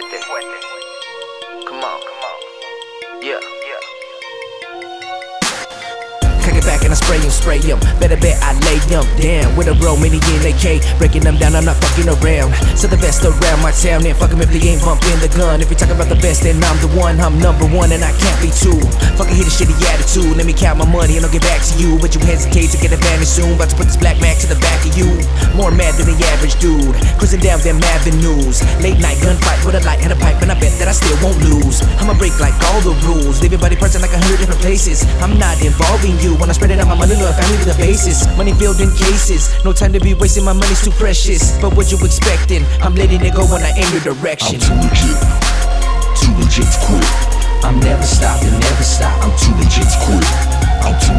fuerte. Come on. Yeah. Cock it back and I spray 'em. Better bet I lay 'em down with a bro, mini in AK. Breaking them down, I'm not fucking around. So the best around my town, then fuck 'em if they ain't bumping the gun. If you talk about the best, then I'm the one. I'm number one and I can't be two. Fucking hit a shitty attitude. Let me count my money and I'll get back to you. But you hesitate to get advantage soon. About to put this black Mac to the back of you. More mad than the average dude. Cruising down them avenues. Late night gunfight with a light and a pipe, and I bet that I still won't lose. I'ma break like all the rules. Leave your body person like 100 different places. I'm not involving you. When I spread it out, my money, love, family to the basis. Money filled in cases. No time to be wasting, my money's too precious. But what you expecting? I'm letting it go when I aim your direction. I'm too legit to quit. I'm never stopping, never stop. I'm too legit to quit. I'm too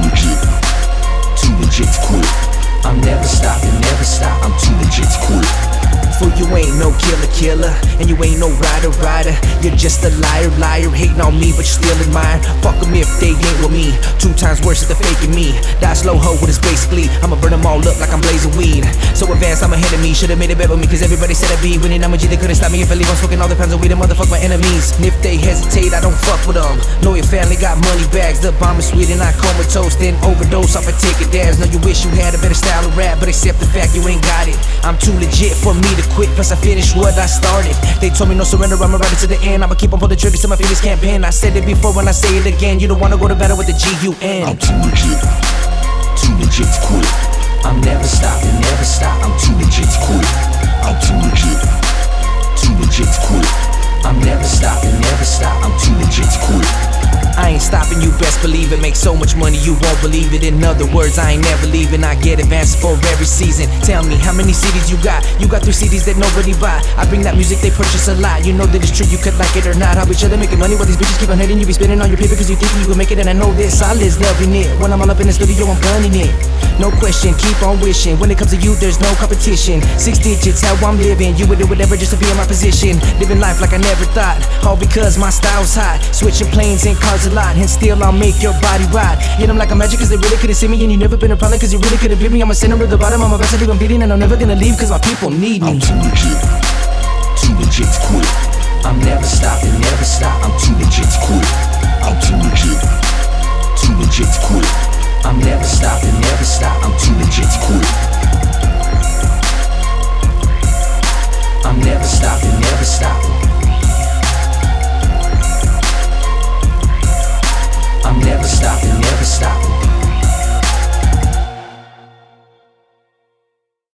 legit to quit. I'm never stopping, never stop. I'm too legit to quit. Fool, you ain't no killer, and you ain't no rider. You're just a liar, hating on me, but you still admire. Fuck 'em if they ain't with me. 2 times worse than the faking me. Die slow ho with his base fleet. I'ma burn them all up like I'm blazing weed. So advanced, I'm ahead of me. Should've made it better with me, cause everybody said I'd be winning. I'm a G, they couldn't stop me if I leave. I'm smoking all the pounds of weed and motherfuck my enemies. And if they hesitate, I don't fuck with them. Know your family got money bags. The bomb is sweet and I comatose, then overdose off a ticket dance. Know you wish you had a better style of rap, but accept the fact you ain't got it. I'm too legit for me to quit, plus I finished what I started. They told me no surrender, I'ma ride it to the end. I'ma keep on pulling triggers till my fingers can't bend. I said it before when I say it again. You don't wanna go to battle with the G-U-N. I'm too legit to quit. I'm never stopping, never stop. I'm too legit to quit. I'm too legit to quit. I'm never stopping, never stop. I'm too legit to quit. I ain't stopping, you best believe it. Make so much money you won't believe it. In other words, I ain't never leaving. I get advances for every season. Tell me, how many CDs you got? You got 3 CDs that nobody buy. I bring that music, they purchase a lot. You know that it's true, you could like it or not. I'll be sure they're making money while these bitches keep on hating. You be spending all your paper cause you think you can make it. And I know this, solid's loving it. When I'm all up in the studio, I'm gunning it. No question, keep on wishing. When it comes to you, there's no competition. 6 digits, how I'm living. You would do whatever just to be in my position. Living life like I never thought. All because my style's hot. Switching planes and cars a lot. And still I'll make your body ride. Hit them like a magic cause they really couldn't see me. And you never been a problem cause you really couldn't beat me. I'm a center of the bottom, I'm a best to leave, I'm bleeding. And I'm never gonna leave cause my people need me. I'm too legit to quit. I'm never stopping, never stop. I'm too legit to quit. I'm too legit to quit. I'm never stopping, never stop. I'm